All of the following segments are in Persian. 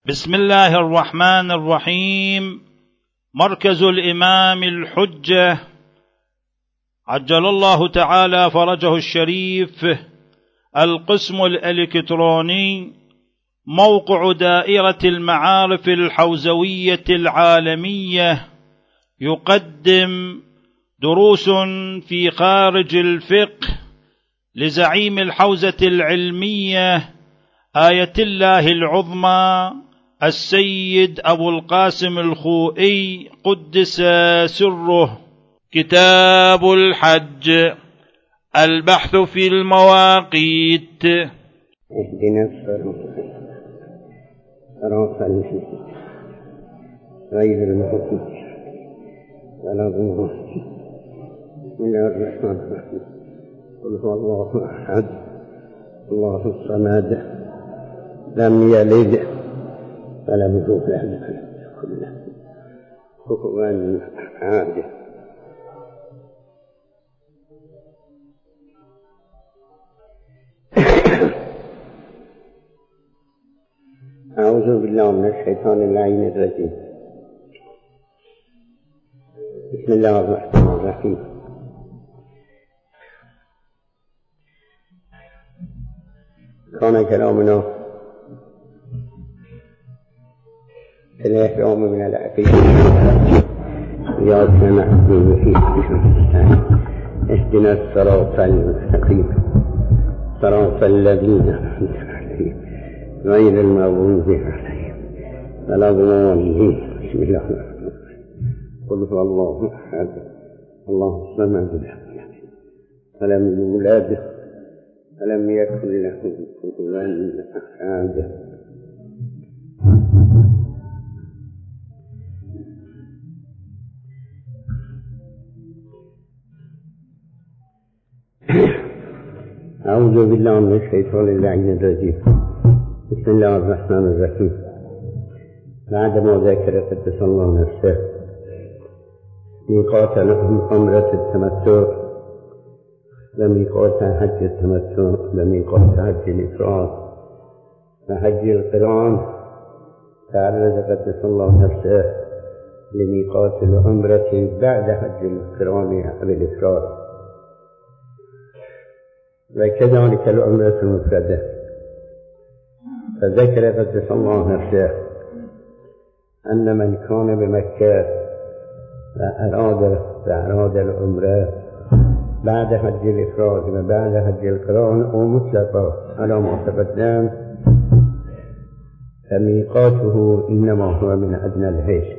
بسم الله الرحمن الرحيم. مركز الإمام الحجة عجل الله تعالى فرجه الشريف، القسم الإلكتروني، موقع دائرة المعارف الحوزوية العالمية، يقدم دروس في خارج الفقه لزعيم الحوزة العلمية آية الله العظمى السيد أبو القاسم الخوئي قدس سره. كتاب الحج، البحث في المواقيت. اهدنا الصراط غير المغضوب ولا الضالين. بسم الله الرحمن الرحيم. قل هو الله أحد الله الصمد لم يلد ولم يولد ولم يكن له كفوا أحد. أعوذ بالله من الشيطان اللعين الرجيم. بسم الله الرحمن الرحيم. كان كلامنا في الإحرام من العقيدة إياك نعبد وإياك نستعين اهدنا الصراط المستقيم صراط الذين أنعمت عليهم غير المغضوب عليهم ولا الضالين. بسم الله الرحمن الرحيم. قل هو الله أحد الله الصمد ولم يولد ولم يكن له كفوا أحد. أعوذ بالله من الشيطان اللعين الرجيم. بسم الله الرحمن الرحيم. بعدما ذكر قدس الله نفسه ميقات عمرة التمتع وميقات حج التمتع وميقات حج الإفراد وحج القران، تعرض قدس الله نفسه لميقات العمرة بعد حج القران أو الإفراد، وكذلك العمرة المفردة. فذكر قدس الله نفسه أن من كان بمكة وأراد العمرة بعد حج الإفراد وبعد حج القران أو مطلقا على ما تقدم، فميقاته إنما هو من أدنى الحج.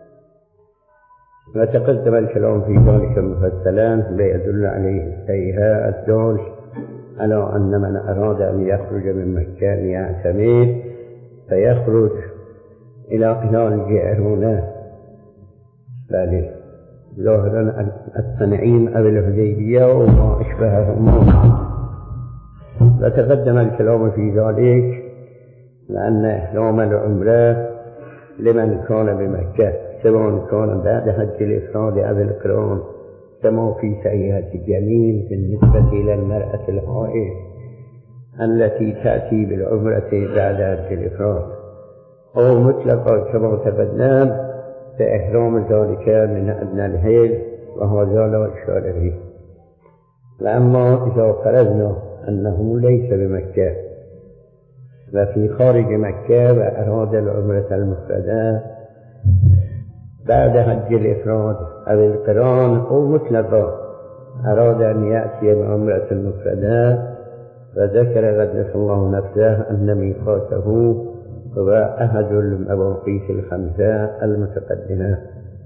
وتقدم الكلام في ذلك مفصلا ليدل عليه فيها الدول على أن من أراد أن يخرج من مكة ليعتمر فيخرج إلى الجيرانة، بل ظاهرا التنعيم أو الحديبية وما أشبههما. وتقدم الكلام في ذلك لأن إحرام العمرة لمن كان بمكة سواء كان بعد حج الإفراد أو القران، كما في صحيحة الجميل بالنسبة إلى المرأة الحائض التي تأتي بالعمرة بعد حج الإفراد، أو مطلقا كما تقدم فإحرام ذلك من أدنى الحج، وهذا لا إشكال فيه. وأما إذا فرضنا أنه ليس بمكة وفي خارج مكة وأراد العمرة المفردة بعد حج الإفراد أو القران أو مطلقا أراد أن يأتي بعمرة المفردة، فذكر قدس الله نفسه أن ميقاته هو أحد المواقيت الخمسة المتقدمة.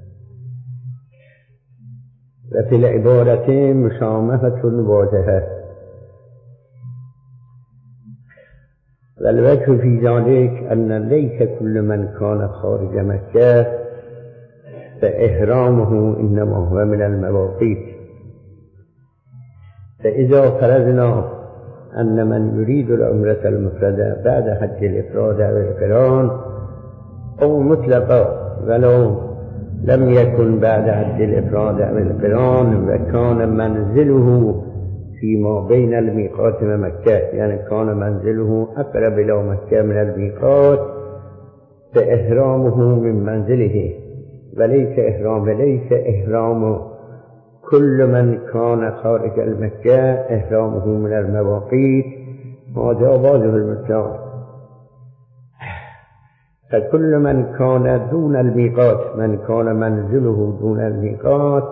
وفي العبارة مشامهة واضحة، والوجه في ذلك أن ليس كل من كان خارج مكة فإحرامه إنما هو من المواقيت. فإذا فرضنا أن من يريد العمرة المفردة بعد حج الإفراد أو القران أو مطلقا ولو لم يكن بعد حج الإفراد أو القران وكان منزله فيما بين الميقات ومكة، يعني كان منزله أقرب إلى مكة من الميقات، فإحرامه من منزله وليس إحرام كل من كان خارج المكة، إحرامه من المواقيت، هذا واضح المثال. فكل من كان دون الميقات، من كان منزله دون الميقات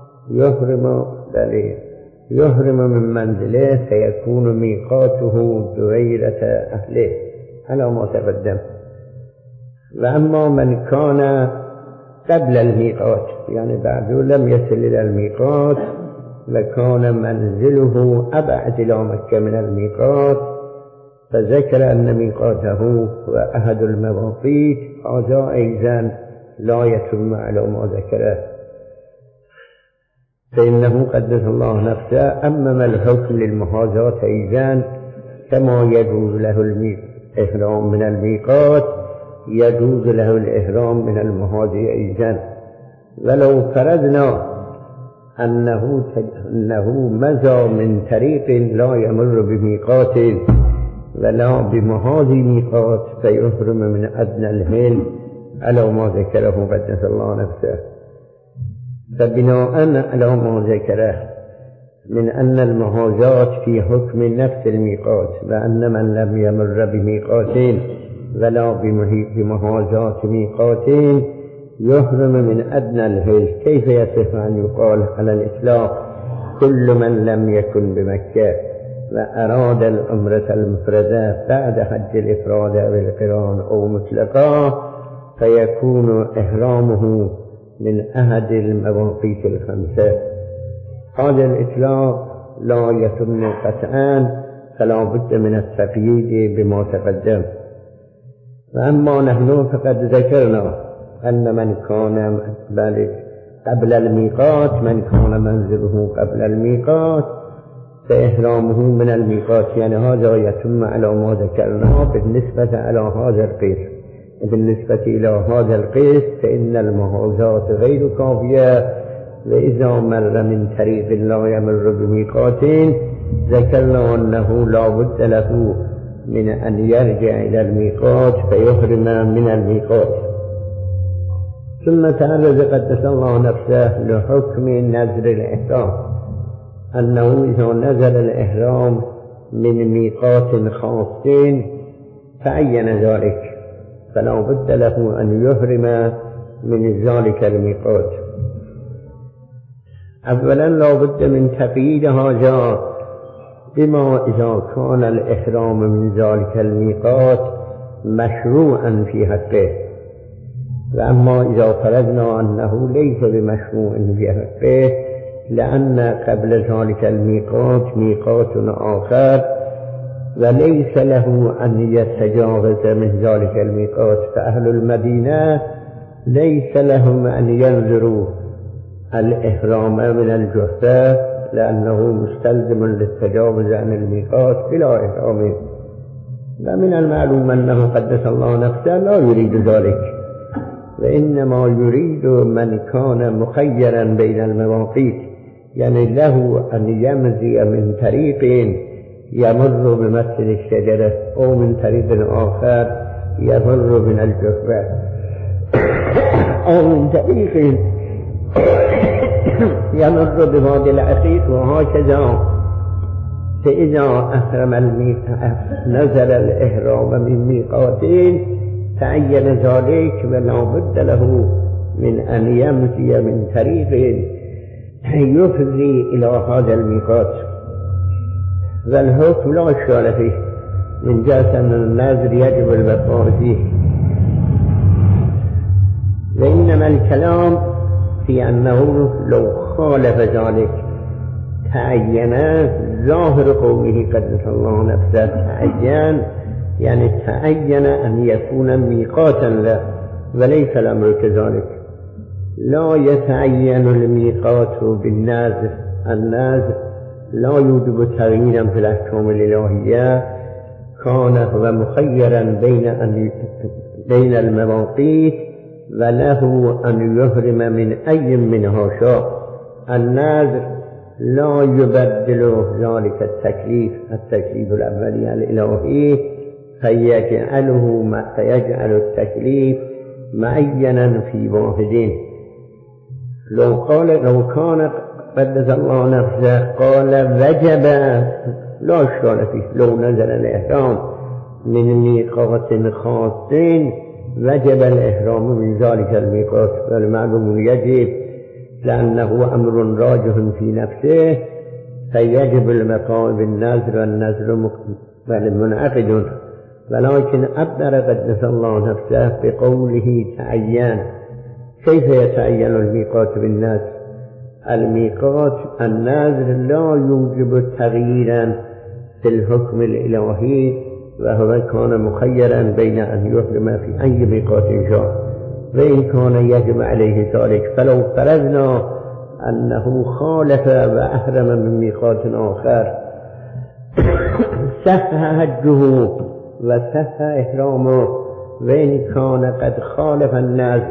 يحرم من منزله، فيكون ميقاته دويرة أهله على ما تقدم. وأما من كان قبل الميقات، يعني بعده لم يصل إلى الميقات وكان منزله أبعد إلى مكة من الميقات، فذكر أن ميقاته هو أحد المواقيت، هذا أيضا لا يتم على ما ذكره، فإنه قدس الله نفسه أمم الحكم للمحاذاة أيضا، كما يجوز له الإحرام من الميقات يجوز له الإحرام من المحاذاة أيضا. ولو فرضنا أنه مضى من طريق لا يمر بميقات ولا بمحاذي ميقات، فيحرم من أدنى الهل على ما ذكره قدس الله نفسه. فبناء على ما ذكره من أن المحاذاة في حكم نفس الميقات، وأن من لم يمر بميقات ولا بمحاذاة ميقات يحرم من أدنى الهل، كيف يصح أن يقال على الإطلاق كل من لم يكن بمكة وأراد العمرة المفردة بعد حج الإفراد أو القران أو مطلقا فيكون إحرامه من أحد المواقيت الخمسة؟ هذا الإطلاق لا يتم قطعا، فلا بد من التقييد بما تقدم. وأما نحن فقد ذكرنا أن من كان قبل الميقات، من كان منزله قبل الميقات فإحرامه من الميقات، يعني هذا يتم على ما ذكرنا بالنسبة على هذا القيس. بالنسبة إلى هذا القيس فإن المحاذاة غير كافية، وإذا مر من طريق لا يمر بميقات ذكرنا أنه لا بد له من أن يرجع إلى الميقات فيحرم من الميقات. ثم تعرض قدس الله نفسه لحكم نزل الإحرام، أنه إذا نزل الإحرام من ميقات خاص فعين ذلك، فلا بد له أن يحرم من ذلك الميقات. أولا لا بد من تقييد هذا بما إذا كان الإحرام من ذلك الميقات مشروعا في حقه، وأما إذا فرضنا أنه ليس بمشروع في حقه لأن قبل ذلك الميقات ميقات آخر وليس له أن يتجاوز من ذلك الميقات، فأهل المدينة ليس لهم أن ينظروا الإحرام من الجحفة لأنه مستلزم للتجاوز عن الميقات إلى إحرامه. ومن المعلوم أنه قدس الله نفسه لا يريد ذلك، وإنما يريد من كان مخيرا بين المواقيت، يعني له أن يمضي من طريق يمر بمسجد الشجرة أو من طريق آخر يمر من الجحفة أو من طريق يمر بوادي العقيق وهكذا. فإذا نزل الإحرام من ميقاتين تعين ذلك، ولا بد له من أن يمضي من طريق يفضي إلى هذا الميقات. والحكم لا إشكال فيه من جهة أن النذر يجب الوفاء فيه، وإنما الكلام في أنه لو خالف ذلك تعين. ظاهر قوله قدس الله نفسه تعين، يعني تعين أن يكون ميقاتا له، وليس الأمر كذلك. لا يتعين الميقات بالنذر، النذر لا يوجب تغييرا في الأحكام الإلهية، كان هو مخيرا بين المواقيت وله أن يحرم من أي منها شاء. النذر لا يبدل ذلك التكليف الأولي الإلهي، فيجعل التكليف معينا في واحدين. لو كان قدس الله نفسه قال وجب لا إشكال فيه، لو نزل الإحرام من ميقات خاص وجب الإحرام من ذلك الميقات، والمعلوم يجب لأنه أمر راجح في نفسه، فيجب المقام بالنذر، والنذر منعقد. ولكن أبدر قدس الله نفسه بقوله تعين. كيف يتعين الميقات بالنذر؟ الميقات النذر لا يوجب تغييرا في الحكم الإلهي، وهو كان مخيرا بين أن يحرم في أي ميقات شاء، وإن كان يجب عليه ذلك. فلو فرضنا أنه خالف وأحرم من ميقات آخر صح حجه وصح إحرامه، وإن كان قد خالف النذر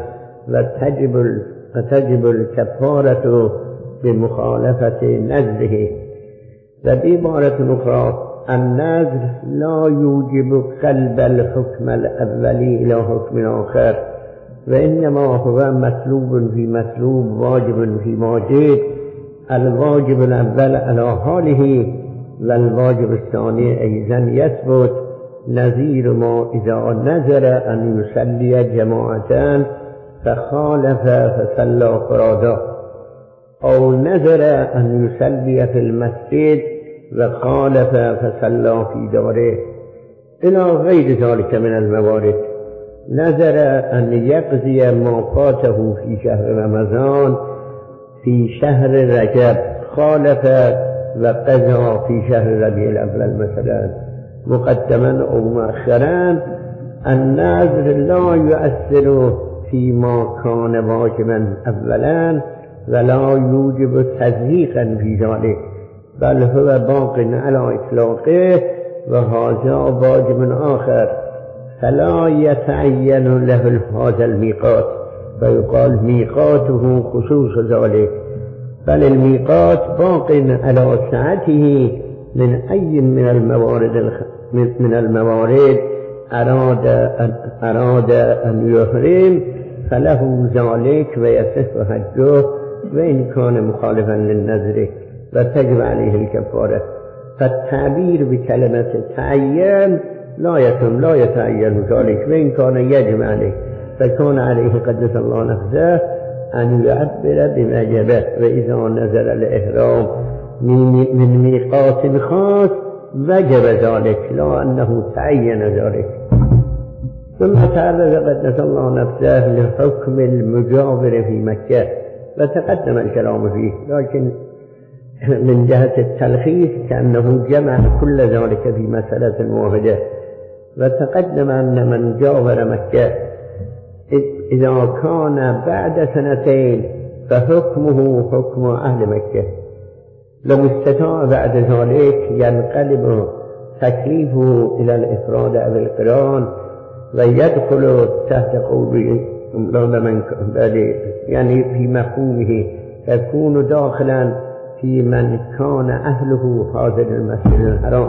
وتجب الكفارة بمخالفة نذره. وبعبارة أخرى النذر لا يوجب قلب الحكم الأولي إلى حكم آخر، وإنما هو مسلوب في مسلوب، واجب في واجب. الواجب الأول على حاله، والواجب الثاني أيضا يثبت، نظير ما إذا نذر أن يصلي جماعة فخالف فصلى فرادا، أو نذر أن يصلي في المسجد وخالف فصلى في داره، إلى غير ذلك من الموارد. نذر أن يقضي ما فاته في شهر رمضان في شهر رجب، خالف وقضى في شهر ربيع الأول مثلا مقدما أو مؤخرا. النذر لا يؤثر فيما كان واجبا أولا، ولا يوجب تضييقا في ذلك، بل هو باق على إطلاقه، وهذا واجب آخر فلا يتعين له هذا الميقات، فيقال ميقاته خصوص ذلك، بل الميقات باق على سعته من أي من الموارد أراد أن يحرم فله ذلك ويصح حجه، وإن كان مخالفا للنذر وتجب عليه الكفارة. فالتعبير بكلمة تعين لا يتعين ذلك، وإن كان يجب عليه، فكان عليه قدس الله نفسه أن يعبر بما جبه. وإذا نزل الإحرام من ميقات خاص وجب ذلك، لا أنه تعين ذلك. ثم تعرض قدس الله نفسه لحكم المجاور في مكة، وتقدم الكلام فيه، لكن من جهة التلخيص كأنه جمع كل ذلك في مسألة واحدة. وتقدم أن من جاور مكة إذا كان بعد سنتين فحكمه حكم أهل مكة، لو استطاع بعد ذلك ينقلب تكليفه إلى الإفراد أو القران، ويدخل تحت قوله يعني في مفهومه يكون داخلا في من كان أهله حاضر المسجد الحرام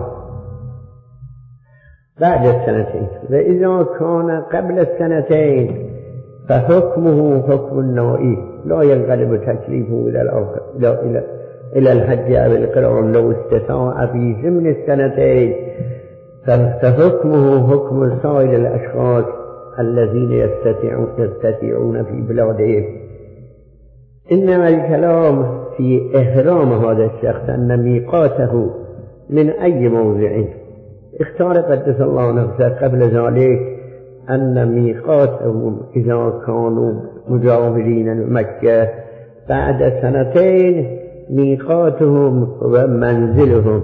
بعد السنتين. وإذا كان قبل السنتين فحكمه حكم النائي، لا ينقلب تكليفه إلى الحج أو القران لو استطاع في ضمن السنتين، فحكمه حكم سائر الأشخاص الذين يستطيعون في بلادهم. إنما الكلام في إحرام هذا الشخص أن ميقاته من أي موضع. اختار قدس الله نفسه قبل ذلك أن ميقاتهم إذا كانوا مجاورين مكة بعد سنتين ميقاتهم ومنزلهم،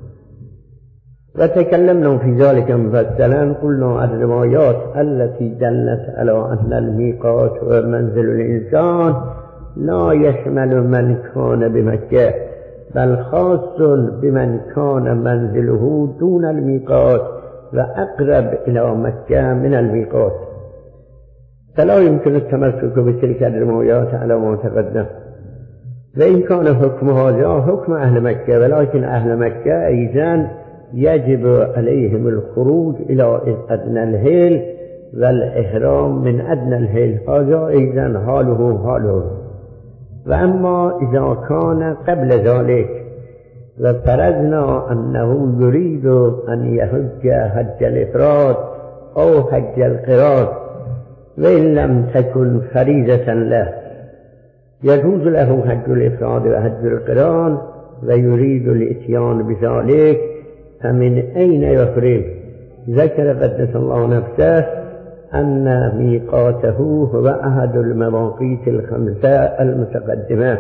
وتكلمنا في ذلك مفصلا. قلنا الروايات التي دلت على أن الميقات ومنزل الإنسان لا يشمل من كان بمكة، بل خاص بمن كان منزله دون الميقات وأقرب إلى مكة من الميقات، فلا يمكن التمسك بتلك الروايات على ما تقدم. وإن كان حكم هذا حكم أهل مكة، ولكن أهل مكة أيضا يجب عليهم الخروج إلى أدنى الهيل والإحرام من أدنى الهيل. هذا أيضا حاله. وأما إذا كان قبل ذلك وفرضنا أنه يريد أن يحج حج الإفراد أو حج القران وإن لم تكن فريضة له، يجوز له حج الإفراد وحج القران ويريد الإتيان بذلك، فمن أين يحرم؟ ذكر قدس الله نفسه أن ميقاته هو أحد المواقيت الخمسة المتقدمة،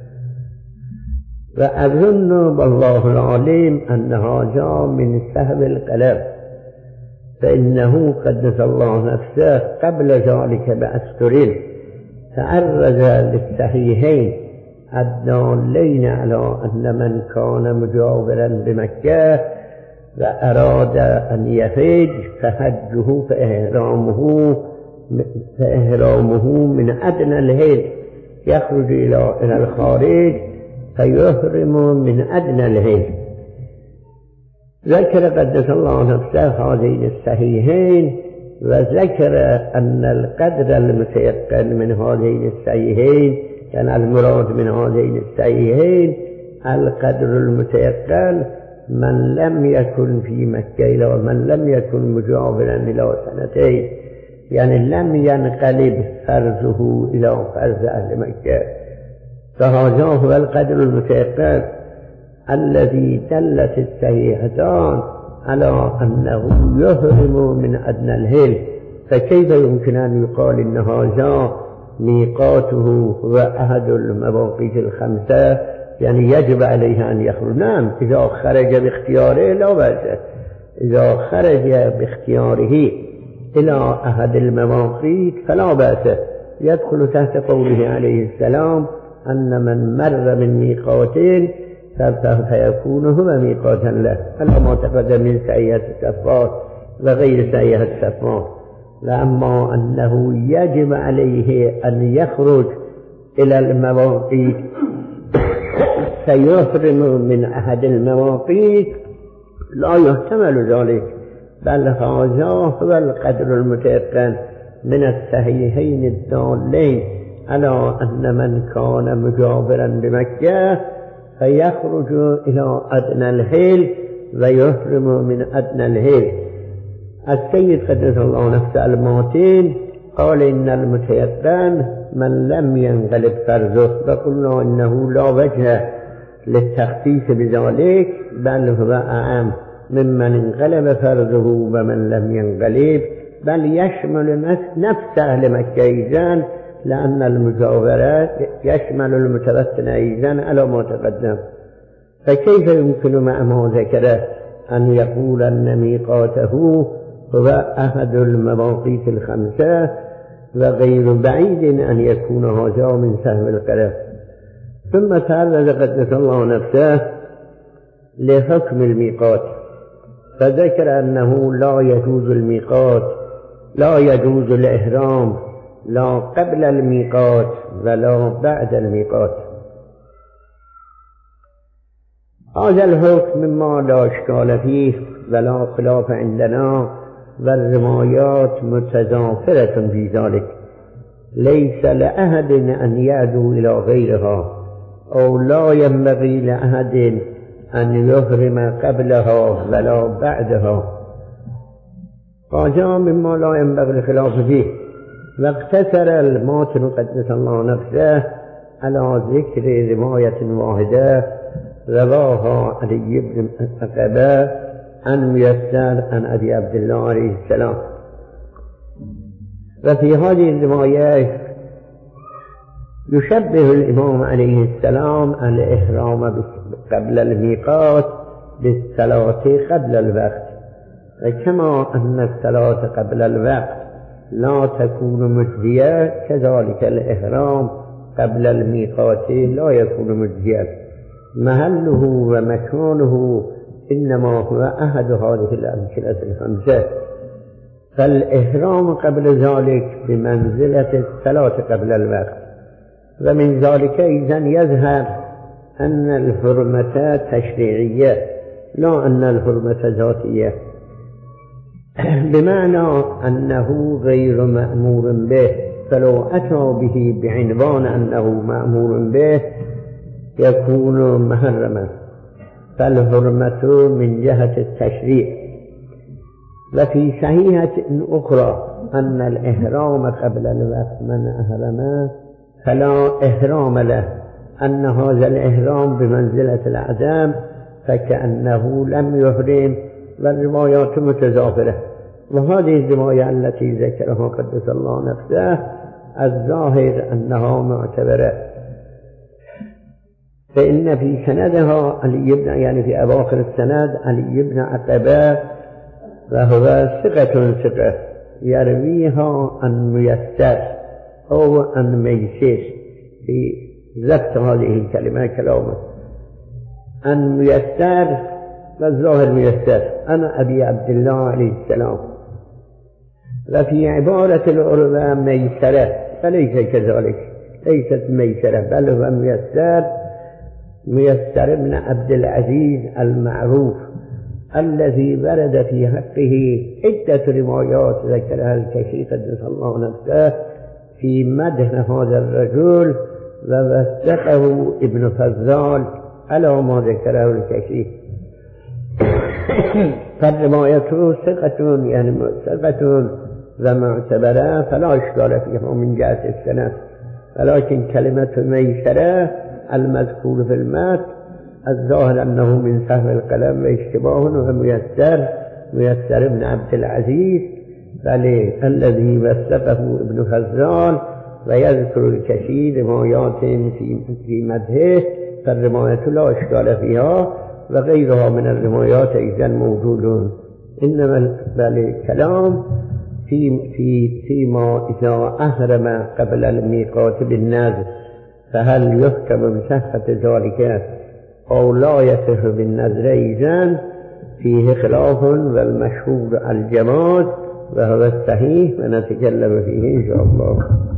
وأظن والله العليم أن هذا من سهو القلم، فإنه قدس الله نفسه قبل ذلك بأسطر تعرض للصحيحين الدالين على أن من كان مجاورا بمكة وأراد أن يحج فحجه فإحرامه من أدنى الهيل، يخرج إلى الخارج فيحرم من أدنى الهيل. ذكر قدس الله نفسه هذين الصحيحين، وذكر أن القدر المتيقن من هذين الصحيحين، كان المراد من هذين الصحيحين القدر المتيقن من لم يكن في مكة ومن لم يكن مجاورا إلى سنتين، يعني لم ينقلب فرزه إلى فرز أهل مكة، فهذا هو القدر المتيقن الذي دلت الصحيحتان على أنه يحرم من أدنى الهيل. فكيف يمكن أن يقال إن هذا ميقاته هو أحد المواقيت الخمسة، يعني يجب عليه أن يخرج؟ نعم، إذا خرج باختياره لا بأس، إذا خرج باختياره إلى أحد المواقيت فلا بأس، يدخل تحت قوله عليه السلام أن من مر من ميقاتين فيكون هو ميقاتا له، على ما تقدم من سعية السفار وغير سعية السفار. وأما أنه يجب عليه أن يخرج إلى المواقيت فيحرم من أحد المواقيت لا يحتمل ذلك، بل هذا هو القدر المتيقن من الصحيحين الدالين على أن من كان مجاورا بمكة فيخرج إلى أدنى الهيل ويحرم من أدنى الهيل. السيد قدس الله نفسه الماتين قال إن المتيقن من لم ينقلب فرزه، فقلنا إنه لا وجه للتخصيص بذلك، بل هو أعم ممن انقلب فرزه ومن لم ينقلب، بل يشمل نفس أهل مكة أيضا، لأن المجاورات يشمل المتوطن أيضا على ما تقدم. فكيف يمكن مع ما ذكره أن يقول أن ميقاته هو أحد المواقيت الخمسة، وغير بعيد أن يكون هذا من سهم القلم؟ ثم تعرض قدس الله نفسه لحكم الميقات، فذكر أنه لا يجوز الميقات، لا يجوز الإحرام لا قبل الميقات ولا بعد الميقات. هذا الحكم مما لا إشكال فيه ولا خلاف عندنا، والروايات متضافرة في ذلك، ليس لأحد أن يعدو إلى غيرها، أو لا ينبغي لأحد أن يحرم قبلها ولا بعدها، هذا مما لا ينبغي الخلاف فيه. واقتصر الماتن قدس الله نفسه على ذكر رواية واحدة رواها علي بن عقبة عن ميسر عن أبي عبد الله عليه السلام. وفي هذه الرواية يشبه الإمام عليه السلام الإحرام قبل الميقات بالصلاة قبل الوقت، وكما أن الصلاة قبل الوقت لا تكون مجزية، كذلك الإحرام قبل الميقات لا يكون مجزية. محله ومكانه إنما هو أحد هذه الأمثلة الخمسة، فالإحرام قبل ذلك بمنزلة الصلاة قبل الوقت. ومن ذلك إذن يظهر أن الحرمة تشريعية، لا أن الحرمة ذاتية، بمعنى أنه غير مأمور به، فلو أتى به بعنوان أنه مأمور به يكون محرما، فالحرمة من جهة التشريع. وفي صحيحة أخرى أن الإحرام قبل الوقت من أحرم فلا إحرام له، أن هذا الإحرام بمنزلة العزم فكأنه لم يحرم، والروايات متضافرة. وهذه الرواية التي ذكرها قدس الله نفسه الظاهر أنها معتبرة، فإن في سندها علي بن، يعني في أواخر السند علي بن عقبة، وهو ثقة يرويها عن ميسر أو عن ميسر، في ضبط هذه الكلمة كلامه عن ميسر، والظاهر ميسر أنا أبي عبد الله عليه السلام. وفي عبارة العربة ميسرة، فليس كذلك، ليست ميسرة، بل هو ميسر بن عبد العزيز المعروف، الذي ورد في حقه عدة روايات ذكرها الكشي قدس الله نفسه في مدح هذا الرجل، ووثقه ابن فضال على ما ذكره الكشي. فالرواية ثقة، يعني ثقة ومعتبرة، فلا إشكال فيها من جهة السند، ولكن كلمة ميسرة المذكور في المتن الظاهر أنه من سهو القلم واشتباه، وميسر بن عبد العزيز الذي وثقه ابن فضال، ويذكر الكثير روايات في مدحه، فالرواية لا إشكال فيها، وغيرها من الروايات أيضا موجود. إنما الكلام فيما إذا أحرم قبل الميقات بالنذر فهل يحكم بصحة ذلك أو لا يصح بالنذر أيضا، فيه خلاف، والمشهور الجواز وهو الصحيح، ونتكلم فيه إن شاء الله.